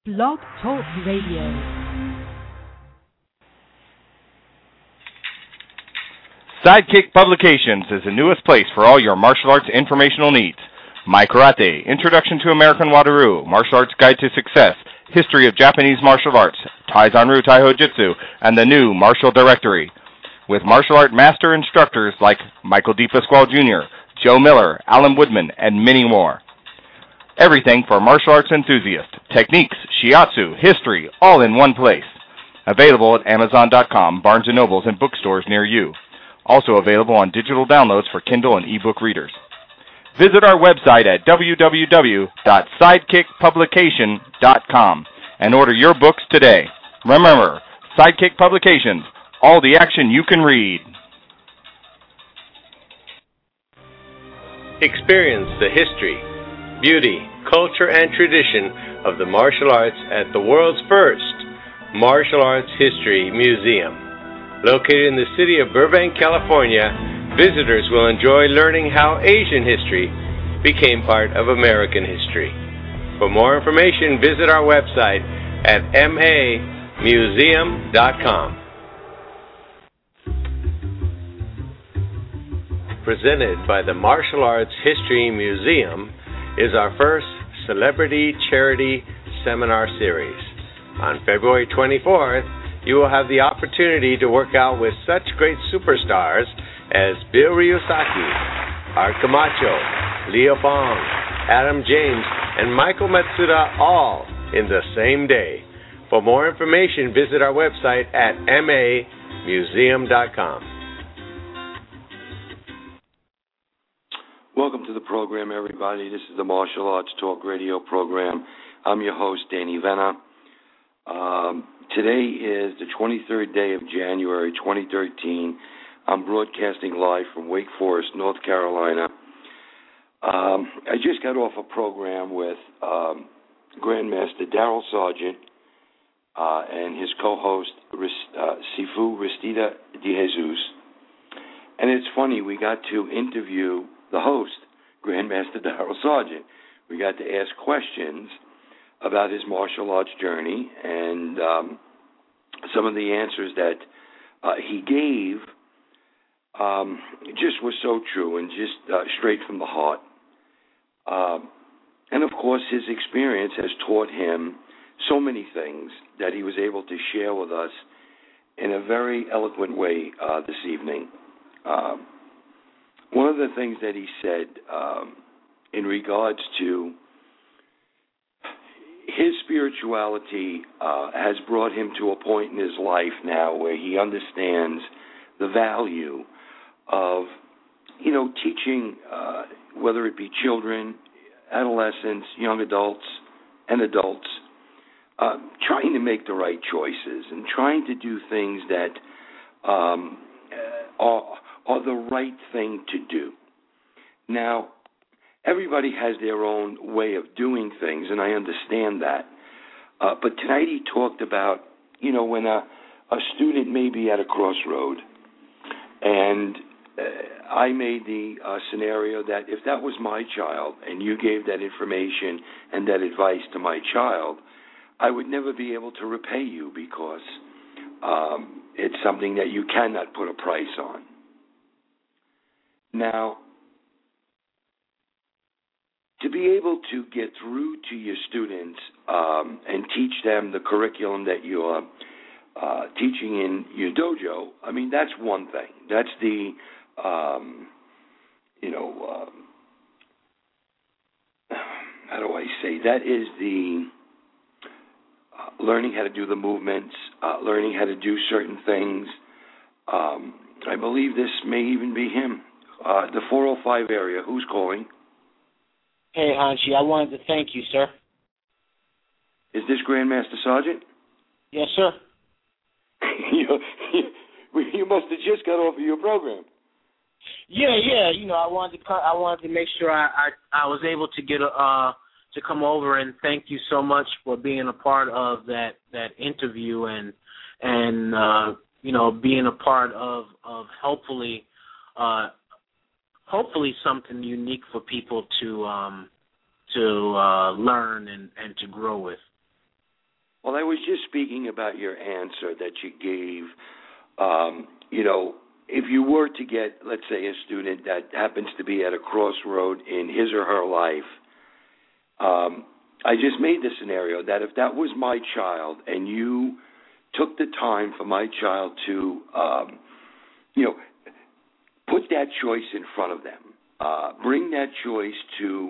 Blog Talk Radio. Sidekick Publications is the newest place for all your martial arts informational needs. My Karate, Introduction to American Wado-Ryu, Martial Arts Guide to Success, History of Japanese Martial Arts, Taizanru Taiho Jitsu, and the new Martial Directory. With martial art master instructors like Michael D. Pasquale Jr., Joe Miller, Alan Woodman, and many more. Everything for martial arts enthusiasts, techniques, shiatsu, history, all in one place. Available at Amazon.com, Barnes & Nobles, and bookstores near you. Also available on digital downloads for Kindle and ebook readers. Visit our website at www.sidekickpublication.com and order your books today. Remember, Sidekick Publications, all the action you can read. Experience the history, beauty, culture, and tradition of the martial arts at the world's first Martial Arts History Museum. Located in the city of Burbank, California, visitors will enjoy learning how Asian history became part of American history. For more information, visit our website at mamuseum.com. Presented by the Martial Arts History Museum is our first Celebrity Charity Seminar Series. On February 24th, you will have the opportunity to work out with such great superstars as Bill Ryusaki, Art Camacho, Leo Fong, Adam James, and Michael Matsuda, all in the same day. For more information, visit our website at mamuseum.com. Welcome to the program, everybody. This is the Martial Arts Talk Radio program. I'm your host, Danny Venna. Today is the 23rd day of January 2013. I'm broadcasting live from Wake Forest, North Carolina. I just got off a program with Grandmaster Daryl Sargent and his co-host, Sifu Ristida de Jesus. And it's funny, we got to interview the host, Grandmaster Daryl Sargent. We got to ask questions about his martial arts journey, and some of the answers that he gave just were so true and just straight from the heart. And of course, his experience has taught him so many things that he was able to share with us in a very eloquent way this evening. One of the things that he said in regards to his spirituality has brought him to a point in his life now where he understands the value of, teaching, whether it be children, adolescents, young adults, and adults, trying to make the right choices and trying to do things that are the right thing to do. Now, everybody has their own way of doing things, and I understand that. But tonight he talked about, when a student may be at a crossroad, and I made the scenario that if that was my child and you gave that information and that advice to my child, I would never be able to repay you because it's something that you cannot put a price on. Now, to be able to get through to your students and teach them the curriculum that you're teaching in your dojo, that's one thing. That's the, how do I say? That is the learning how to do the movements, learning how to do certain things. I believe this may even be him. The 405 area. Who's calling? Hey, Hanshi, I wanted to thank you, sir. Is this Grandmaster Sargent? Yes, sir. You must have just got off of your program. Yeah. I wanted to make sure I was able to get to come over and thank you so much for being a part of that interview and being a part of hopefully something unique for people to learn and to grow with. just speaking about your answer that you gave. If you were to get, let's say, a student that happens to be at a crossroad in his or her life, I just made the scenario that if that was my child and you took the time for my child to, put that choice in front of them, bring that choice to,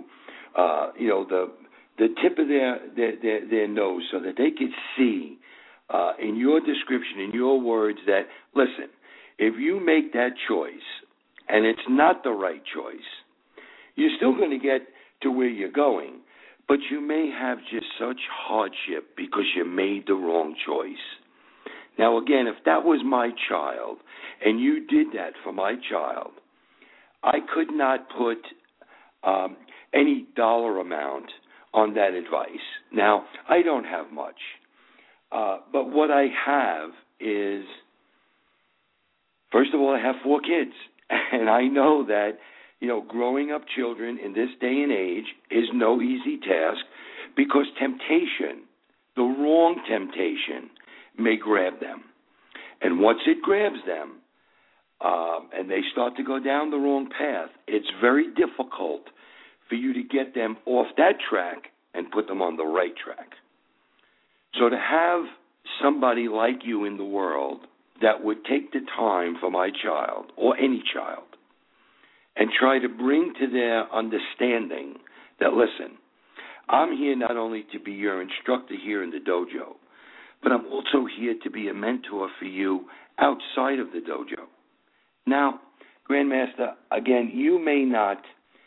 the tip of their nose, so that they could see in your description, in your words, that, listen, if you make that choice and it's not the right choice, you're still going to get to where you're going, but you may have just such hardship because you made the wrong choice. Now, again, if that was my child and you did that for my child, I could not put any dollar amount on that advice. Now, I don't have much, but what I have is, first of all, I have 4 kids, and I know that, growing up children in this day and age is no easy task, because temptation, the wrong temptation, may grab them. And once it grabs them, and they start to go down the wrong path, it's very difficult for you to get them off that track and put them on the right track. So to have somebody like you in the world that would take the time for my child, or any child, and try to bring to their understanding that, listen, I'm here not only to be your instructor here in the dojo, but I'm also here to be a mentor for you outside of the dojo. Now, Grandmaster, again, you may not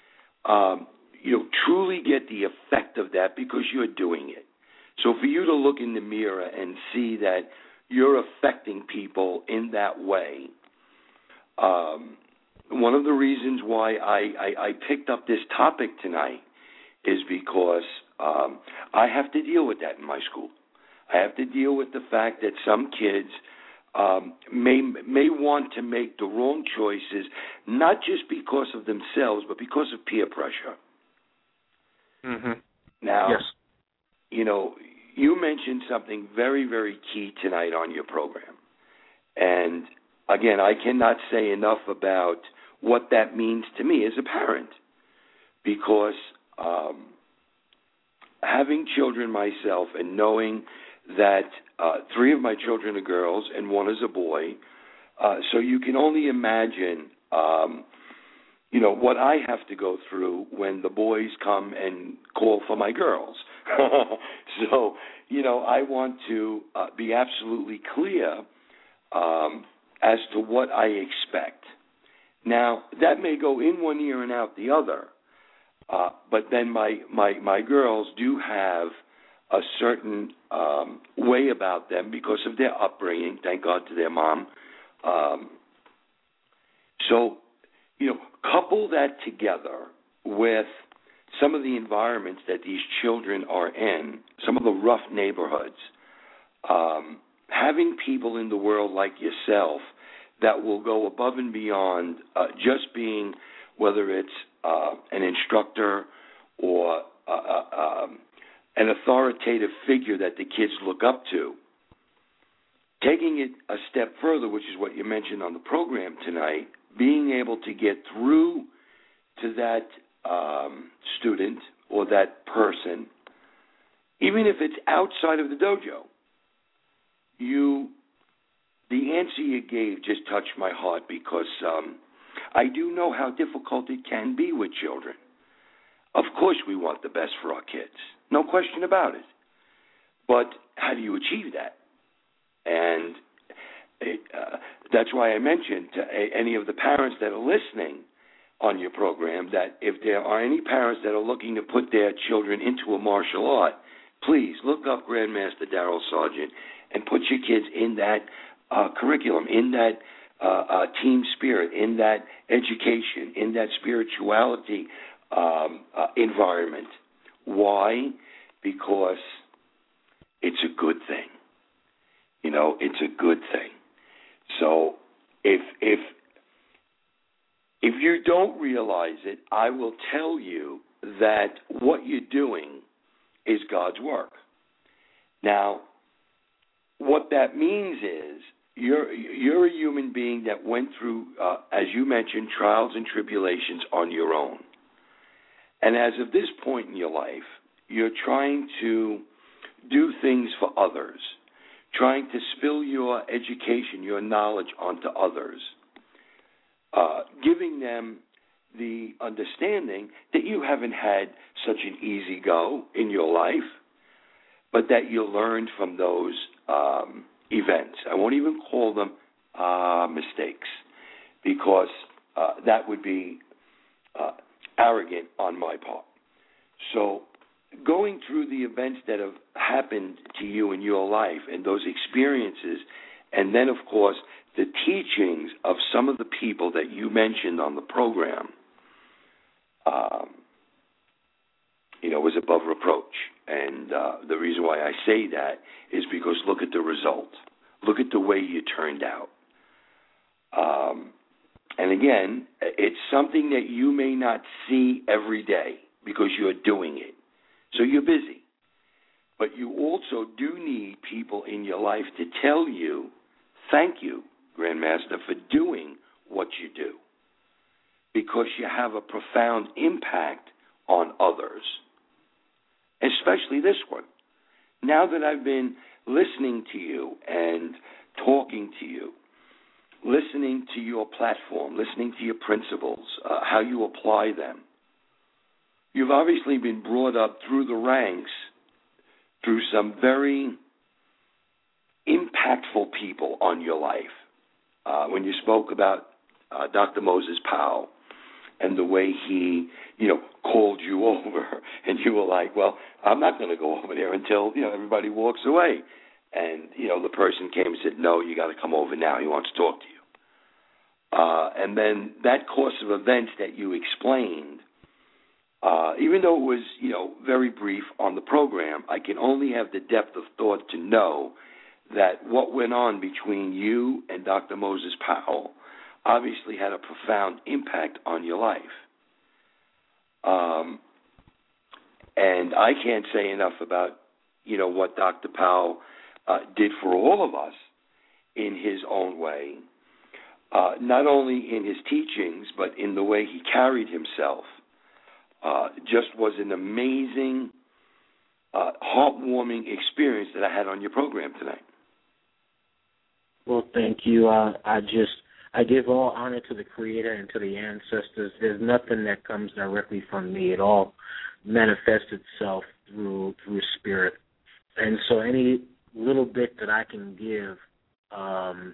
truly get the effect of that because you're doing it. So for you to look in the mirror and see that you're affecting people in that way, one of the reasons why I picked up this topic tonight is because I have to deal with that in my school. I have to deal with the fact that some kids may want to make the wrong choices, not just because of themselves, but because of peer pressure. Mm-hmm. Now, yes. You mentioned something very, very key tonight on your program. And, again, I cannot say enough about what that means to me as a parent, because having children myself and knowing that 3 of my children are girls and 1 is a boy, so you can only imagine, what I have to go through when the boys come and call for my girls. So, I want to be absolutely clear as to what I expect. Now, that may go in one ear and out the other, but then my girls do have a certain way about them because of their upbringing, thank God to their mom. So, couple that together with some of the environments that these children are in, some of the rough neighborhoods, having people in the world like yourself that will go above and beyond just being, whether it's an instructor or an authoritative figure that the kids look up to, taking it a step further, which is what you mentioned on the program tonight, being able to get through to that student or that person, even if it's outside of the dojo. The answer you gave just touched my heart, because I do know how difficult it can be with children. Of course we want the best for our kids, no question about it. But how do you achieve that? And that's why I mentioned to any of the parents that are listening on your program that if there are any parents that are looking to put their children into a martial art, please look up Grandmaster Daryl Sargent and put your kids in that curriculum, in that team spirit, in that education, in that spirituality environment. Why? Because it's a good thing. It's a good thing. So if you don't realize it, I will tell you that what you're doing is God's work. Now, what that means is you're a human being that went through, as you mentioned, trials and tribulations on your own. And as of this point in your life, you're trying to do things for others, trying to spill your education, your knowledge onto others, giving them the understanding that you haven't had such an easy go in your life, but that you learned from those events. I won't even call them mistakes, because that would be arrogant on my part. So going through the events that have happened to you in your life and those experiences, and then, of course, the teachings of some of the people that you mentioned on the program, was above reproach. And the reason why I say that is because look at the result. Look at the way you turned out. And again, it's something that you may not see every day because you're doing it. So you're busy. But you also do need people in your life to tell you, thank you, Grandmaster, for doing what you do, because you have a profound impact on others, especially this one. Now that I've been listening to you and talking to you, listening to your platform, listening to your principles, how you apply them, you've obviously been brought up through the ranks through some very impactful people on your life. When you spoke about Dr. Moses Powell and the way he, called you over, and you were like, well, I'm not going to go over there until, everybody walks away. And, the person came and said, no, you got to come over now. He wants to talk to you. And then that course of events that you explained, even though it was, very brief on the program, I can only have the depth of thought to know that what went on between you and Dr. Moses Powell obviously had a profound impact on your life. And I can't say enough about, what Dr. Powell did for all of us in his own way, not only in his teachings, but in the way he carried himself. Just was an amazing, heartwarming experience that I had on your program tonight. Well, thank you. I give all honor to the Creator and to the ancestors. There's nothing that comes directly from me. It all manifests itself through spirit. And so any little bit that I can give, I'm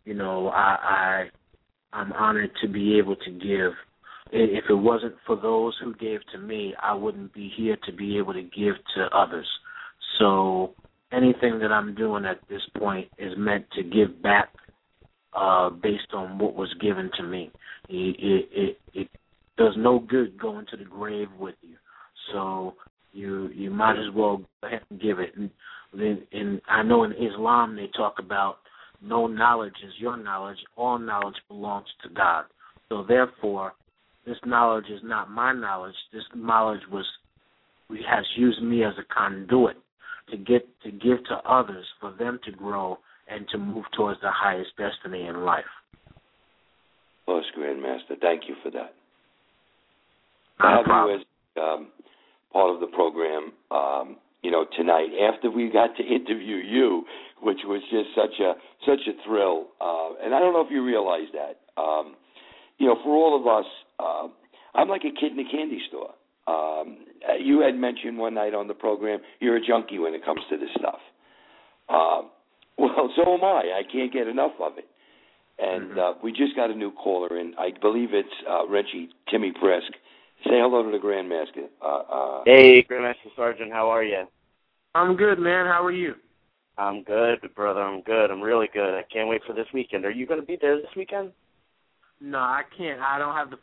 honored to be able to give. If it wasn't for those who gave to me, I wouldn't be here to be able to give to others. So anything that I'm doing at this point is meant to give back based on what was given to me. It does no good going to the grave with you. So you might as well go ahead and give it. And I know in Islam they talk about no knowledge is your knowledge. All knowledge belongs to God. So therefore, this knowledge is not my knowledge. This knowledge has used me as a conduit to give to others for them to grow and to move towards the highest destiny in life. Well, Grandmaster, thank you for that. Not a problem. As part of the program, tonight, after we got to interview you, which was just such a thrill, and I don't know if you realize that. For all of us, I'm like a kid in a candy store. You had mentioned one night on the program, you're a junkie when it comes to this stuff. Well, so am I. I can't get enough of it. And we just got a new caller in. I believe it's Reggie Timmy Presk. Say hello to the Grandmaster. Hey, Grandmaster Sergeant, how are you? I'm good, man. How are you? I'm good, brother. I'm good. I'm really good. I can't wait for this weekend. Are you going to be there this weekend? No, I can't. I don't have the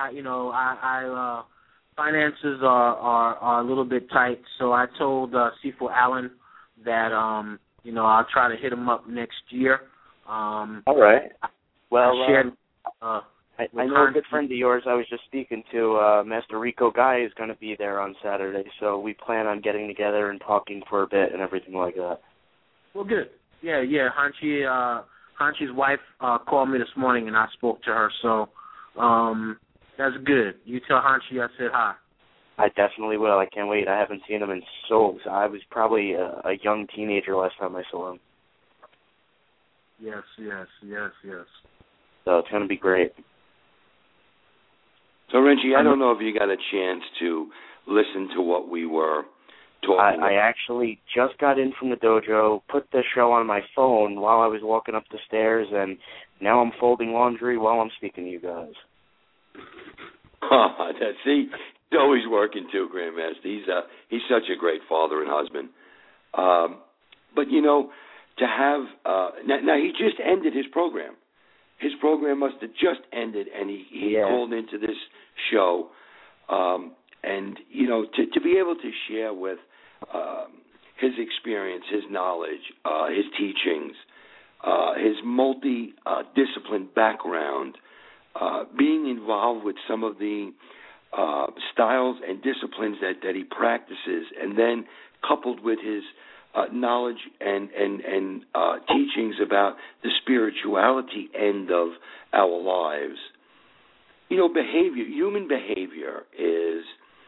finances are a little bit tight. So I told C4 Allen that I'll try to hit him up next year. All right. Well, I know a good friend of yours I was just speaking to, Master Rico Guy, is going to be there on Saturday, so we plan on getting together and talking for a bit and everything like that. Well, good. Yeah. Hanchi's wife called me this morning, and I spoke to her. So that's good. You tell Hanchi I said hi. I definitely will. I can't wait. I haven't seen him in I was probably a young teenager last time I saw him. Yes. So it's going to be great. So, Renchi, I don't know if you got a chance to listen to what we were talking about. I actually just got in from the dojo, put the show on my phone while I was walking up the stairs, and now I'm folding laundry while I'm speaking to you guys. See, he's always working too, Grandmaster. He's such a great father and husband. But, to have now he just ended his program. His program must have just ended, and he called into this show. And, to be able to share with his experience, his knowledge, his teachings, his multi-discipline background, being involved with some of the styles and disciplines that he practices, and then coupled with his knowledge and teachings about the spirituality end of our lives. Human behavior is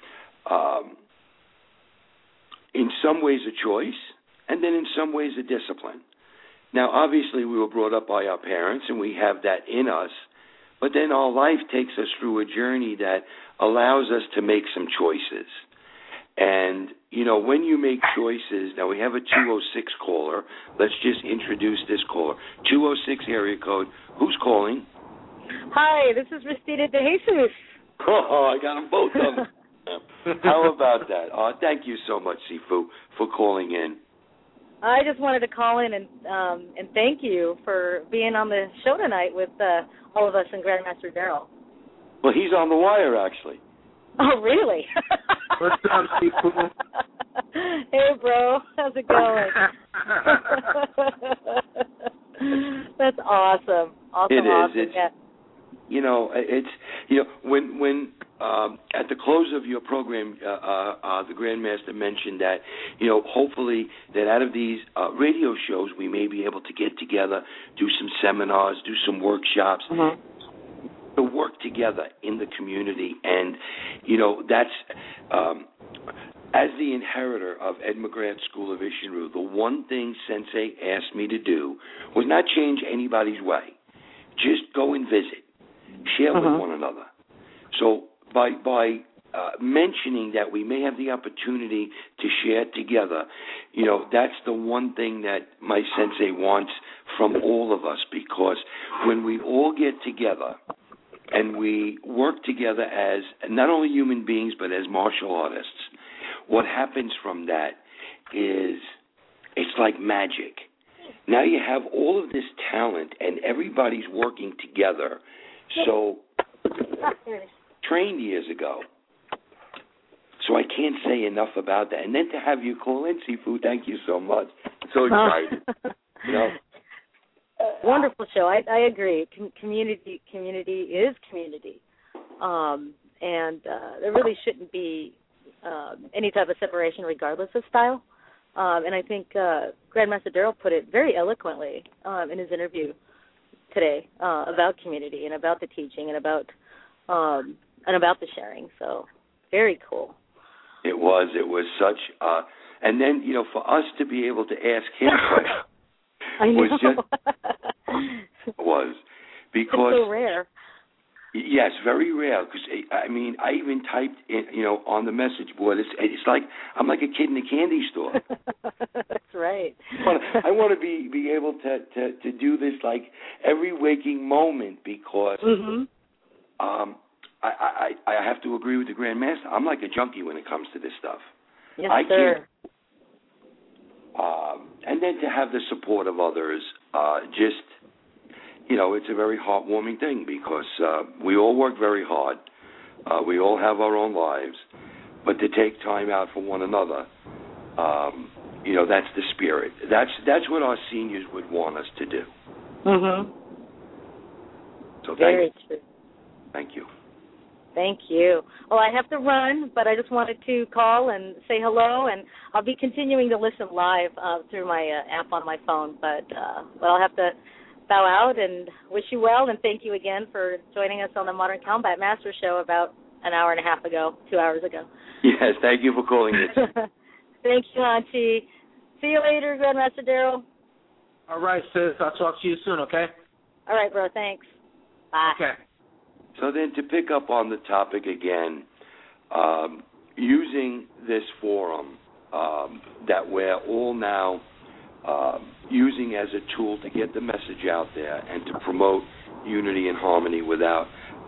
in some ways a choice, and then in some ways a discipline. Now, obviously, we were brought up by our parents, and we have that in us, but then our life takes us through a journey that allows us to make some choices. And, when you make choices, now we have a 206 caller. Let's just introduce this caller. 206 area code. Who's calling? Hi, this is Restita De Jesus. Oh, I got them both of them. How about that? Thank you so much, Sifu, for calling in. I just wanted to call in and thank you for being on the show tonight with all of us and Grandmaster Darryl. Well, he's on the wire, actually. Oh, really? What's up, Sifu? Hey, bro. How's it going? That's awesome. Awesome. It is. Awesome. It's, yeah. when at the close of your program, the Grandmaster mentioned that, hopefully that out of these radio shows, we may be able to get together, do some seminars, do some workshops, to work together in the community. And, that's, as the inheritor of Ed McGrath School of Ishinryu, the one thing Sensei asked me to do was not change anybody's way. Just go and visit. Share with one another. So by mentioning that we may have the opportunity to share together, that's the one thing that my sensei wants from all of us, because when we all get together and we work together as not only human beings but as martial artists, what happens from that is it's like magic. Now you have all of this talent and everybody's working together. So, trained years ago. So I can't say enough about that. And then to have you call in, Sifu, thank you so much. So excited. Wonderful show. I agree. Community is community. And there really shouldn't be any type of separation regardless of style. And I think Grandmaster Darryl put it very eloquently in his interview today about community and about the teaching and about the sharing. So very cool. It was such and then, for us to be able to ask him questions was because it's so rare. Yes, very rare. Because I even typed in, on the message board. It's like I'm like a kid in a candy store. That's right. I want to be able to do this like every waking moment, because I have to agree with the Grandmaster. I'm like a junkie when it comes to this stuff. Yes, sir. And then to have the support of others, it's a very heartwarming thing, because we all work very hard. We all have our own lives. But to take time out for one another, that's the spirit. That's what our seniors would want us to do. Mm-hmm. So very true. Thank you. Thank you. Well, I have to run, but I just wanted to call and say hello, and I'll be continuing to listen live through my app on my phone, but I'll have to bow out and wish you well, and thank you again for joining us on the Modern Combat Master Show about an hour and a half ago, 2 hours ago. Yes, thank you for calling in. Thank you, Auntie. See you later, Grandmaster Daryl. All right, sis. I'll talk to you soon, okay? All right, bro. Thanks. Bye. Okay. So then to pick up on the topic again, using this forum that we're all now using as a tool to get the message out there and to promote unity and harmony without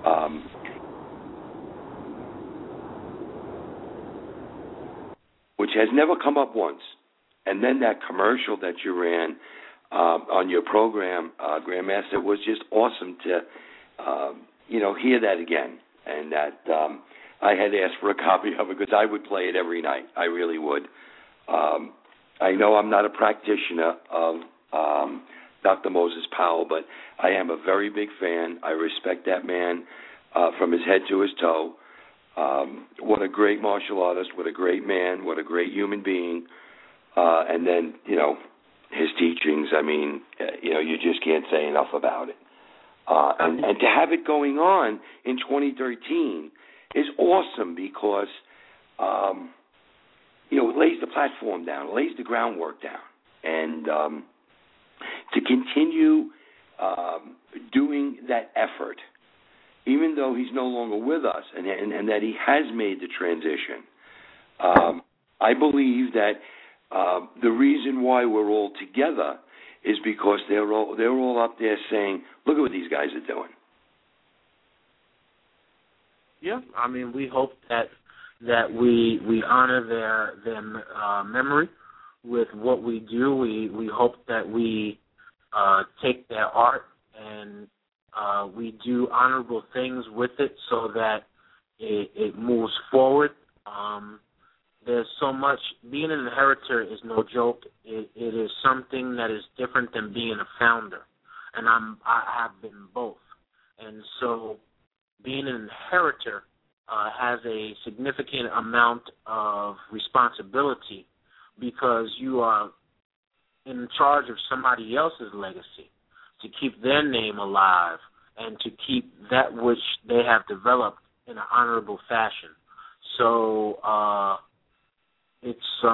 which has never come up once. And then that commercial that you ran on your program, Grandmaster, was just awesome to hear that again, and that I had asked for a copy of it because I would play it every night. I really would. I know I'm not a practitioner of Dr. Moses Powell, but I am a very big fan. I respect that man from his head to his toe. What a great martial artist, what a great man, what a great human being. And then, his teachings, you just can't say enough about it. And to have it going on in 2013 is awesome because, it lays the platform down, it lays the groundwork down. And to continue doing that effort, even though he's no longer with us and that he has made the transition, I believe that the reason why we're all together is because they're all up there saying, look at what these guys are doing. Yeah, we hope that we honor their memory with what we do. We hope that we take their art and we do honorable things with it so that it moves forward. There's so much. Being an inheritor is no joke. It is something that is different than being a founder, and I have been both. And so, being an inheritor has a significant amount of responsibility because you are in charge of somebody else's legacy, to keep their name alive and to keep that which they have developed in an honorable fashion. So it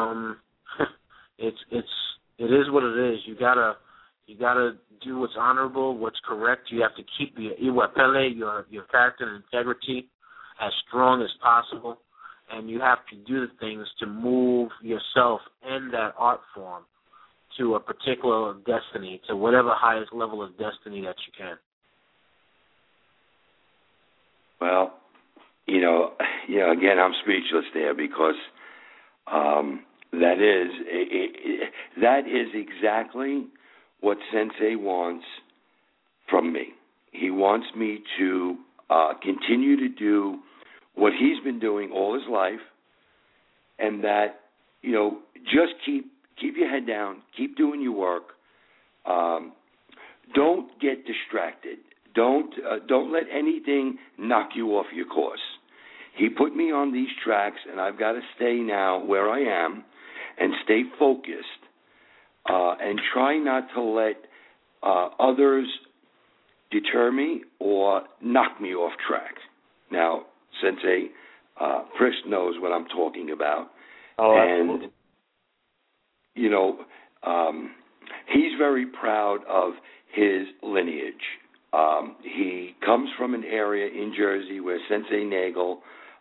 is what it is. You gotta do what's honorable, what's correct. You have to keep your character and integrity as strong as possible, and you have to do the things to move yourself and that art form to a particular destiny, to whatever highest level of destiny that you can. Well, again, I'm speechless there because that is exactly what Sensei wants from me. He wants me to continue to do what he's been doing all his life, and that, just keep your head down, keep doing your work. Don't get distracted. Don't let anything knock you off your course. He put me on these tracks, and I've got to stay now where I am and stay focused and try not to let others deter me or knock me off track. Now, Sensei Priest knows what I'm talking about. Oh, and, absolutely. He's very proud of his lineage. He comes from an area in Jersey where Sensei Nagel,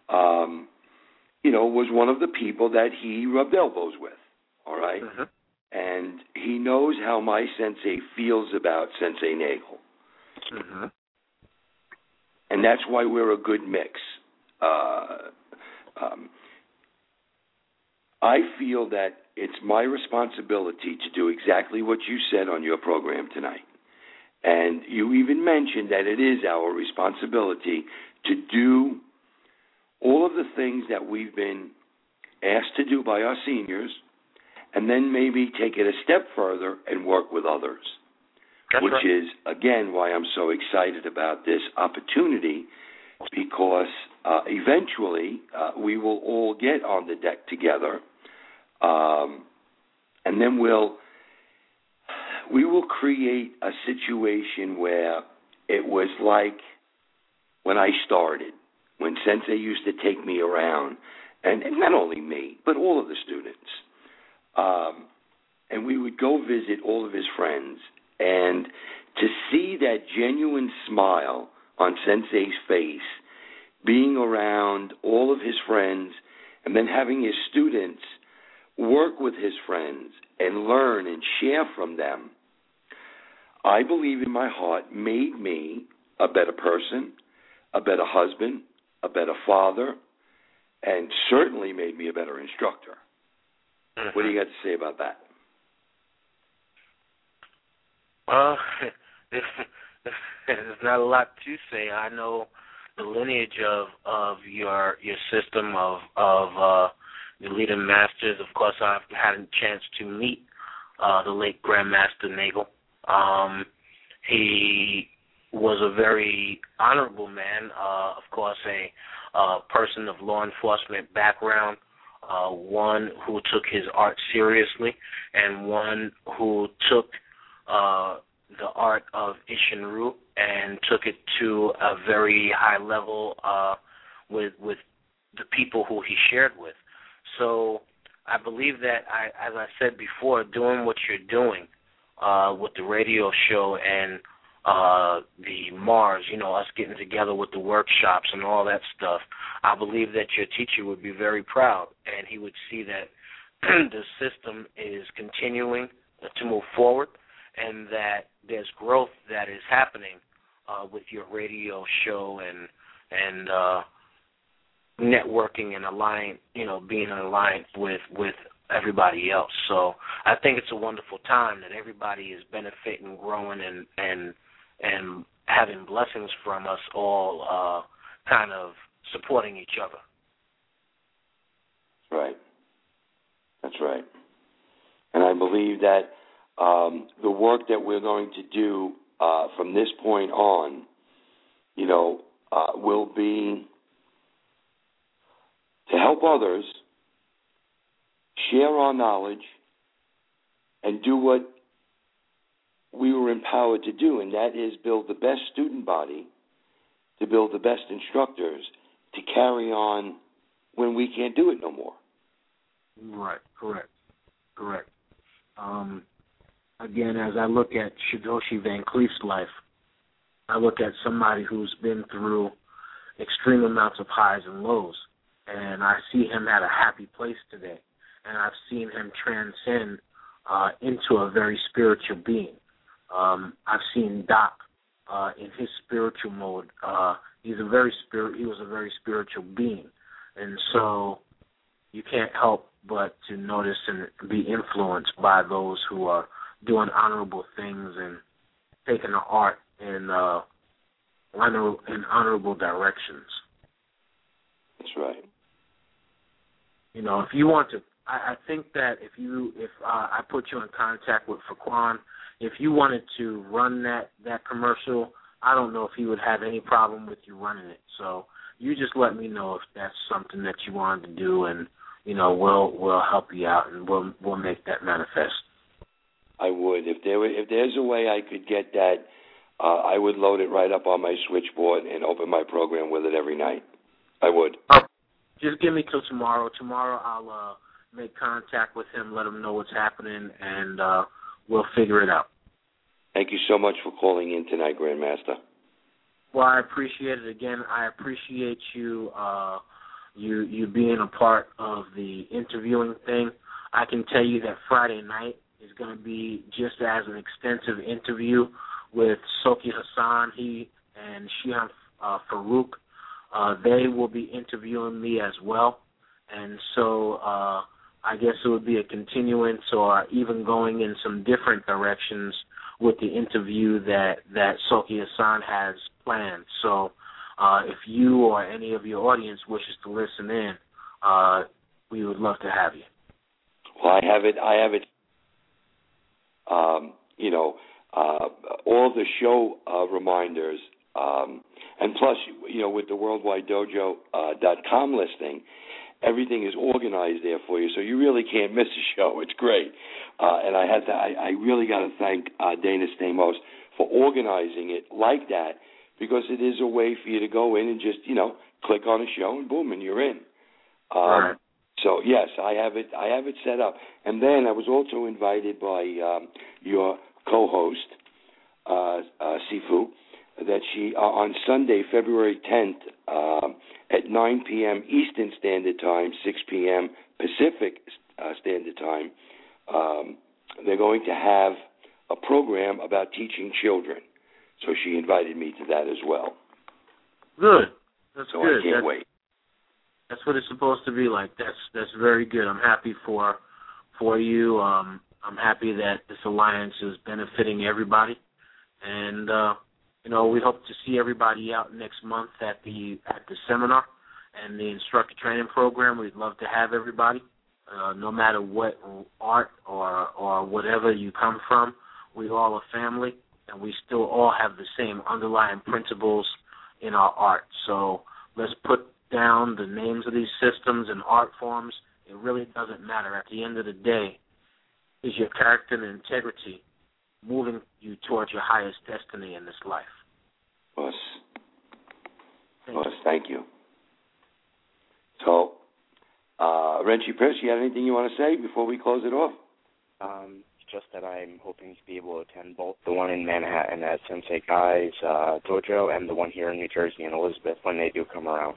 was one of the people that he rubbed elbows with, all right? Mm-hmm. And he knows how my sensei feels about Sensei Nagel. Mm-hmm. And that's why we're a good mix. I feel that it's my responsibility to do exactly what you said on your program tonight. And you even mentioned that it is our responsibility to do all of the things that we've been asked to do by our seniors, and then maybe take it a step further and work with others. That's which right. is, again, why I'm so excited about this opportunity because eventually we will all get on the deck together, and then we will create a situation where it was like when I started, when Sensei used to take me around, and not only me, but all of the students. And we would go visit all of his friends, and to see that genuine smile on Sensei's face, being around all of his friends, and then having his students work with his friends and learn and share from them, I believe in my heart made me a better person, a better husband, a better father, and certainly made me a better instructor. What do you got to say about that? Well, there's not a lot to say. I know the lineage of your system of the leader masters. Of course, I've had a chance to meet the late Grandmaster Nagel. He was a very honorable man. Of course, a person of law enforcement background. One who took his art seriously, and one who took the art of Isshin-Ryu and took it to a very high level with the people who he shared with. So I believe that, as I said before, doing what you're doing with the radio show and the Mars, us getting together with the workshops and all that stuff, I believe that your teacher would be very proud, and he would see that the system is continuing to move forward and that there's growth that is happening with your radio show and networking and being in alliance with everybody else. So I think it's a wonderful time that everybody is benefiting, growing, and having blessings from us all, kind of supporting each other. Right. That's right. And I believe that the work that we're going to do from this point on, will be to help others share our knowledge and do what we were empowered to do, and that is build the best student body, to build the best instructors, to carry on when we can't do it no more. Right, correct. Again, as I look at Shidoshi Van Cleef's life, I look at somebody who's been through extreme amounts of highs and lows, and I see him at a happy place today, and I've seen him transcend into a very spiritual being. I've seen Doc in his spiritual mode. He was a very spiritual being, and so you can't help but to notice and be influenced by those who are doing honorable things and taking the art in honorable directions. That's right. If you want to, I think that if I put you in contact with Faquan, if you wanted to run that commercial, I don't know if he would have any problem with you running it. So you just let me know if that's something that you wanted to do, and we'll help you out, and we'll make that manifest. I would. If there's a way I could get that, I would load it right up on my switchboard and open my program with it every night. I would. Just give me till tomorrow. Tomorrow I'll make contact with him, let him know what's happening, and we'll figure it out. Thank you so much for calling in tonight, Grandmaster. Well, I appreciate it. Again, I appreciate you you being a part of the interviewing thing. I can tell you that Friday night is going to be just as an extensive interview with Soki Hassan, he and Shihan Farouk. They will be interviewing me as well. And so I guess it would be a continuance or even going in some different directions with the interview that Soki Hassan has planned. So if you or any of your audience wishes to listen in, we would love to have you. Well, I have it. All the show reminders And plus, with the worldwidedojo.com listing, everything is organized there for you, so you really can't miss a show. It's great. And I really got to thank Dana Stamos for organizing it like that, because it is a way for you to go in and just, click on a show and boom, and you're in. Right. So yes, I have it set up. And then I was also invited by your co-host, Sifu, that she on Sunday, February 10th, at 9 p.m. Eastern Standard Time, 6 p.m. Pacific Standard Time, they're going to have a program about teaching children. So she invited me to that as well. Good. That's so good. I can't wait. That's what it's supposed to be like. That's very good. I'm happy for you. I'm happy that this alliance is benefiting everybody, and we hope to see everybody out next month at the seminar and the instructor training program. We'd love to have everybody, no matter what art or whatever you come from. We all are family, and we still all have the same underlying principles in our art. So let's put down the names of these systems and art forms. It really doesn't matter. At the end of the day, is your character and integrity moving you towards your highest destiny in this life. Yes. Thank you. So, Renchi Pierce, you have anything you want to say before we close it off? Just that I'm hoping to be able to attend both the one in Manhattan at Sensei Guy's dojo and the one here in New Jersey in Elizabeth when they do come around.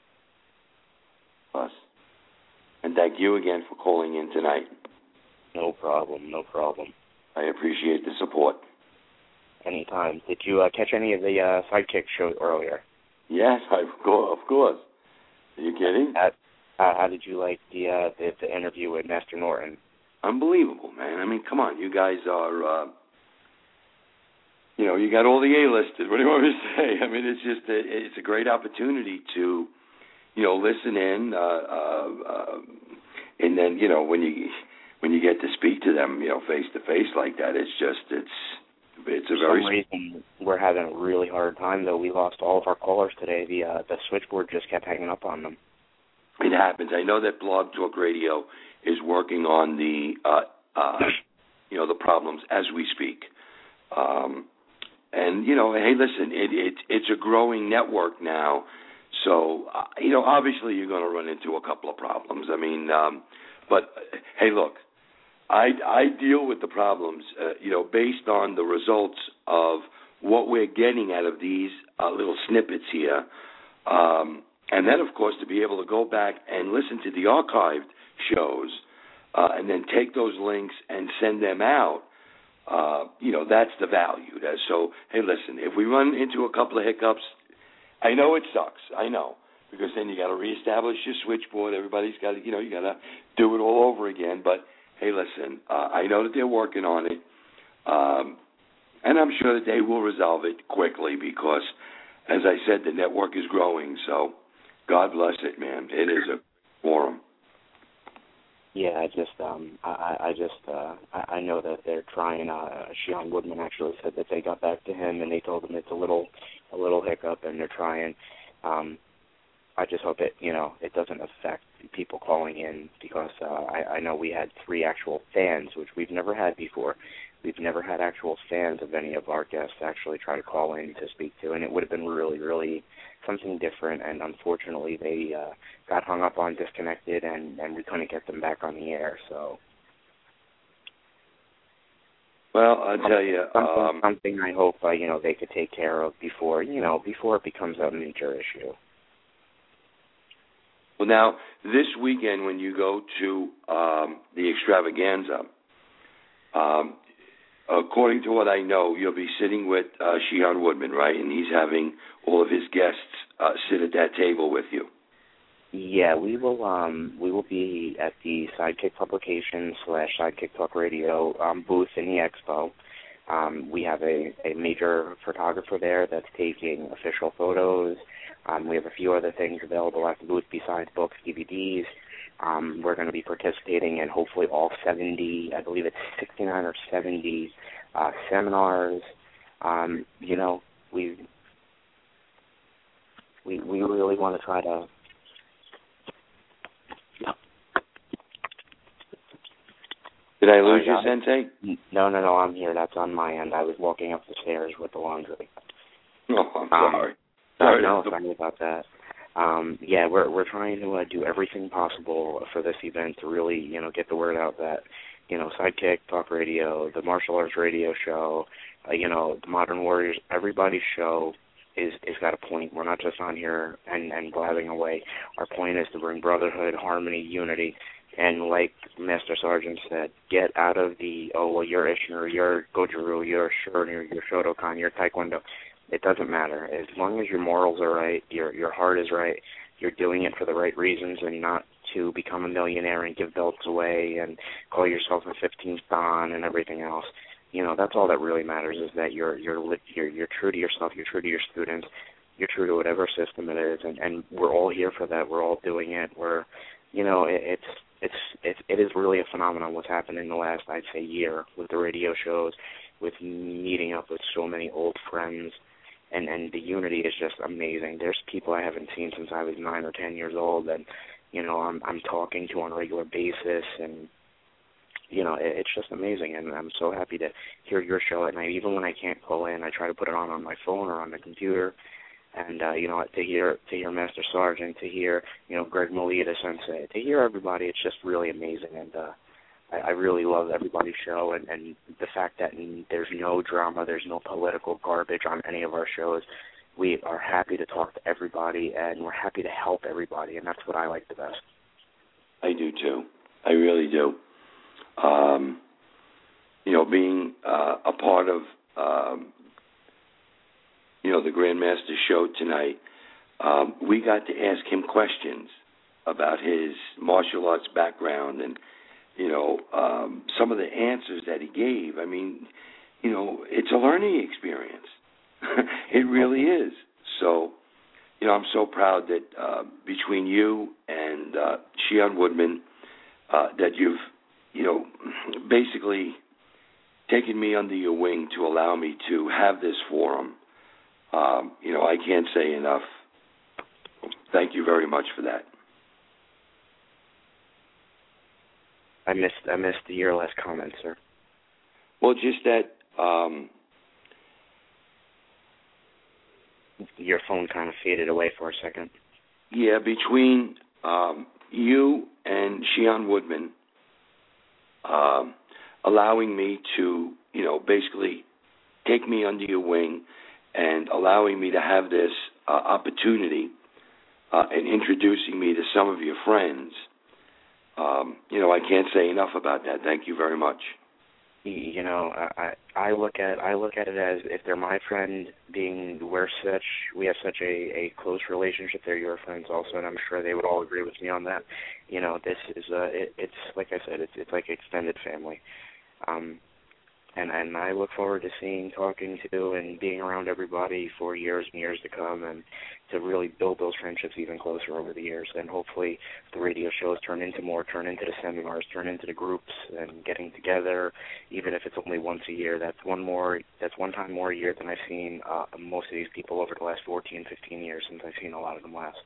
Us. And thank you again for calling in tonight. No problem. I appreciate the support. Anytime. Did you catch any of the Sidekick show earlier? Yes, of course. Are you kidding? How did you like the interview with Master Norton? Unbelievable, man. I mean, come on. You guys are, you got all the A-listers. What do you want me to say? I mean, it's just it's a great opportunity to, listen in, and then, when you get to speak to them, face to face like that, it's a very. For some reason, we're having a really hard time, though. We lost all of our callers today. The switchboard just kept hanging up on them. It happens. I know that Blog Talk Radio is working on the problems as we speak. And hey, listen, it's a growing network now. So obviously you're going to run into a couple of problems. I mean, but hey, look, I deal with the problems, based on the results of what we're getting out of these little snippets here. And then, of course, to be able to go back and listen to the archived shows and then take those links and send them out, that's the value. So, hey, listen, if we run into a couple of hiccups, I know it sucks. I know. Because then you got to reestablish your switchboard. Everybody's got to, you got to do it all over again. But, hey, listen, I know that they're working on it. And I'm sure that they will resolve it quickly because, as I said, the network is growing. So, God bless it, man. It is a forum. Yeah, I know that they're trying. Sean Woodman actually said that they got back to him and they told him it's a little hiccup and they're trying. I just hope it doesn't affect people calling in because I know we had 3 actual fans, which we've never had before. We've never had actual fans of any of our guests actually try to call in to speak to, and it would have been really, really something different, and unfortunately they got hung up on, disconnected, and we couldn't get them back on the air, so. Well, I'll tell you. Something I hope, they could take care of before it becomes a major issue. Well, now, this weekend when you go to the extravaganza, according to what I know, you'll be sitting with Shehan Woodman, right? And he's having all of his guests sit at that table with you. Yeah, we will be at the Sidekick Publications / Sidekick Talk Radio booth in the expo. We have a major photographer there that's taking official photos. We have a few other things available at the booth besides books, DVDs. We're going to be participating in hopefully all 70, I believe it's 69 or 70 seminars. we really want to try to. Did I lose you, Sensei? No, I'm here. That's on my end. I was walking up the stairs with the laundry. Oh, I'm sorry. Sorry about that. Yeah, we're trying to do everything possible for this event to really, get the word out that, Sidekick Talk Radio, the Martial Arts Radio Show, the Modern Warriors, everybody's show is got a point. We're not just on here and blabbing away. Our point is to bring brotherhood, harmony, unity, and like Master Sergeant said, get out of the, you're Ishner, you're Goju-Ryu, you're Shorin, you're Shotokan, you're Taekwondo. It doesn't matter. As long as your morals are right, your heart is right, you're doing it for the right reasons and not to become a millionaire and give belts away and call yourself a 15th Dan and everything else. That's all that really matters, is that you're true to yourself, you're true to your students, you're true to whatever system it is, and we're all here for that. We're all doing it. It is really a phenomenon what's happened in the last, I'd say, year with the radio shows, with meeting up with so many old friends, and the unity is just amazing. There's people I haven't seen since I was 9 or 10 years old, and I'm talking to on a regular basis, and it's just amazing. And I'm so happy to hear your show at night. Even when I can't call in, I try to put it on my phone or on the computer. And, to hear Master Sergeant, to hear, Greg Molita Sensei, to hear everybody, it's just really amazing. And I really love everybody's show. And the fact that there's no drama, there's no political garbage on any of our shows. We are happy to talk to everybody, and we're happy to help everybody, and that's what I like the best. I do, too. I really do. Being a part of the Grandmaster show tonight, we got to ask him questions about his martial arts background and, some of the answers that he gave. I mean, it's a learning experience. It really is. So, I'm so proud that between you and Shion Woodman, that you've, basically taken me under your wing to allow me to have this forum. I can't say enough. Thank you very much for that. I missed your last comment, sir. Well, just that your phone kind of faded away for a second. Yeah, between you and Shion Woodman, allowing me to, basically take me under your wing and allowing me to have this opportunity and introducing me to some of your friends, I can't say enough about that. Thank you very much. I look at it as, if they're my friend, we have such a close relationship. They're your friends also, and I'm sure they would all agree with me on that. This is it's like I said, it's like extended family. And I look forward to talking to, and being around everybody for years and years to come, and to really build those friendships even closer over the years. And hopefully the radio shows turn into the seminars, turn into the groups, and getting together, even if it's only once a year. That's one time more a year than I've seen most of these people over the last 14, 15 years since I've seen a lot of them last.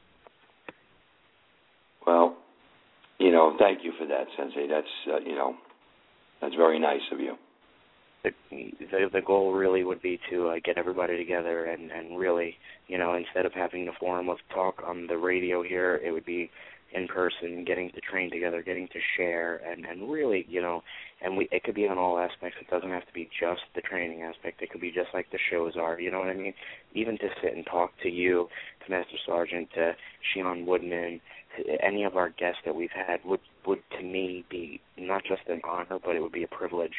Well, thank you for that, Sensei. That's, that's very nice of you. The goal really would be to get everybody together and really, instead of having the forum of talk on the radio here, it would be in person, getting to train together, getting to share, and really, it could be on all aspects. It doesn't have to be just the training aspect. It could be just like the shows are, you know what I mean? Even to sit and talk to you, to Master Sergeant, to Shion Woodman, to any of our guests that we've had would to me be not just an honor, but it would be a privilege.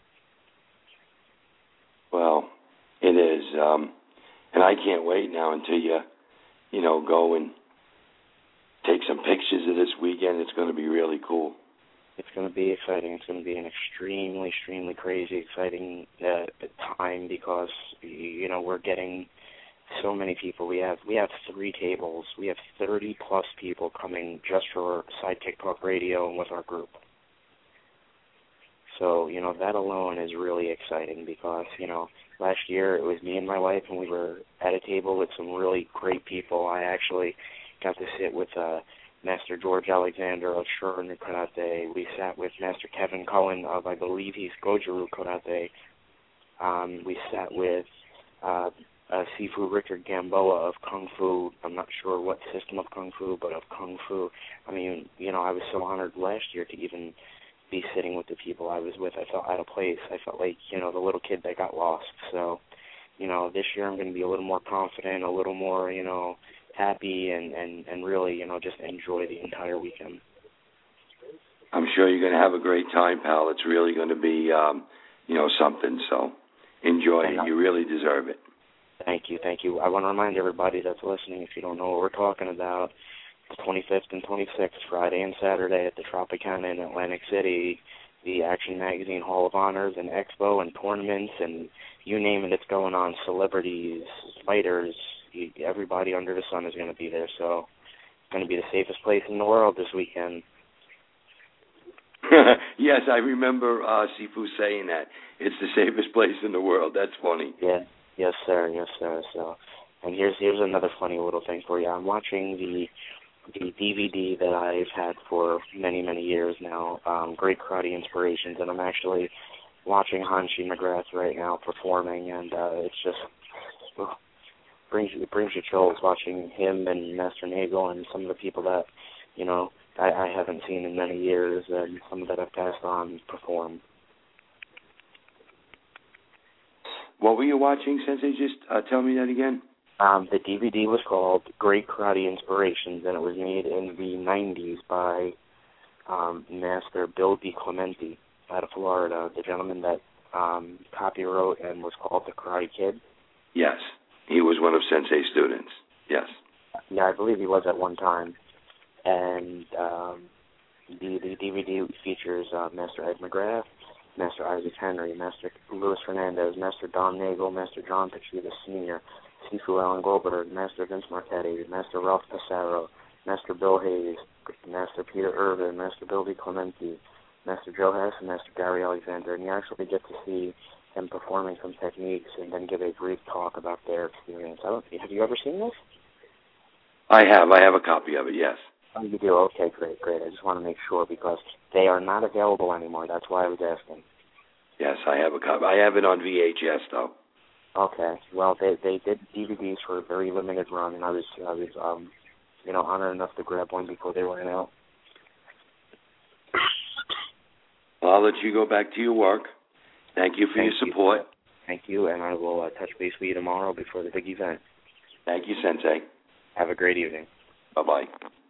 Well, it is, and I can't wait now until you, go and take some pictures of this weekend. It's going to be really cool. It's going to be exciting. It's going to be an extremely, extremely crazy, exciting time because, we're getting so many people. We have 3 tables. We have 30-plus people coming just for Sidekick Talk Radio and with our group. So, that alone is really exciting because, last year it was me and my wife, and we were at a table with some really great people. I actually got to sit with Master George Alexander of Shorin Karate. We sat with Master Kevin Cullen of, I believe he's Goju-Ryu Karate. We sat with Sifu Richard Gamboa of Kung Fu. I'm not sure what system of Kung Fu, but of Kung Fu. I mean, I was so honored last year to even be sitting with the people I was with. I felt out of place. I felt like, the little kid that got lost. So, this year I'm going to be a little more confident, a little more, happy, and really, just enjoy the entire weekend. I'm sure you're going to have a great time, pal. It's really going to be, something. So enjoy it. You really deserve it. Thank you. I want to remind everybody that's listening, if you don't know what we're talking about, the 25th and 26th, Friday and Saturday at the Tropicana in Atlantic City, the Action Magazine Hall of Honors and Expo and tournaments and you name it, it's going on. Celebrities, fighters, everybody under the sun is going to be there. So it's going to be the safest place in the world this weekend. Yes, I remember Sifu saying that. It's the safest place in the world. That's funny. Yeah. Yes, sir. So, and here's another funny little thing for you. I'm watching the DVD that I've had for many, many years now, Great Karate Inspirations, and I'm actually watching Hanshi McGrath right now performing, and it's just brings you chills watching him and Master Nagel and some of the people that I haven't seen in many years, and some that I've passed on perform. What were you watching, Sensei? Just tell me that again. The DVD was called Great Karate Inspirations, and it was made in the 90s by Master Bill DiClemente out of Florida, the gentleman that copywrote and was called The Karate Kid. Yes, he was one of Sensei's students, yes. Yeah, I believe he was at one time. And the DVD features Master Ed McGrath, Master Isaac Henry, Master Luis Fernandez, Master Don Nagel, Master John Pachita Sr., Sifu Alan Goldberg, Master Vince Marchetti, Master Ralph Passaro, Master Bill Hayes, Master Peter Irvin, Master Bill DiClemente, Master Joe Hess, and Master Gary Alexander. And you actually get to see them performing some techniques and then give a brief talk about their experience. Have you ever seen this? I have. I have a copy of it, yes. Oh, you do? Okay, great. I just want to make sure because they are not available anymore. That's why I was asking. Yes, I have a copy. I have it on VHS, though. Okay. Well, they did DVDs for a very limited run, and I was honored enough to grab one before they ran out. Well, I'll let you go back to your work. Thank you for your support. Thank you, and I will touch base with you tomorrow before the big event. Thank you, Sensei. Have a great evening. Bye-bye.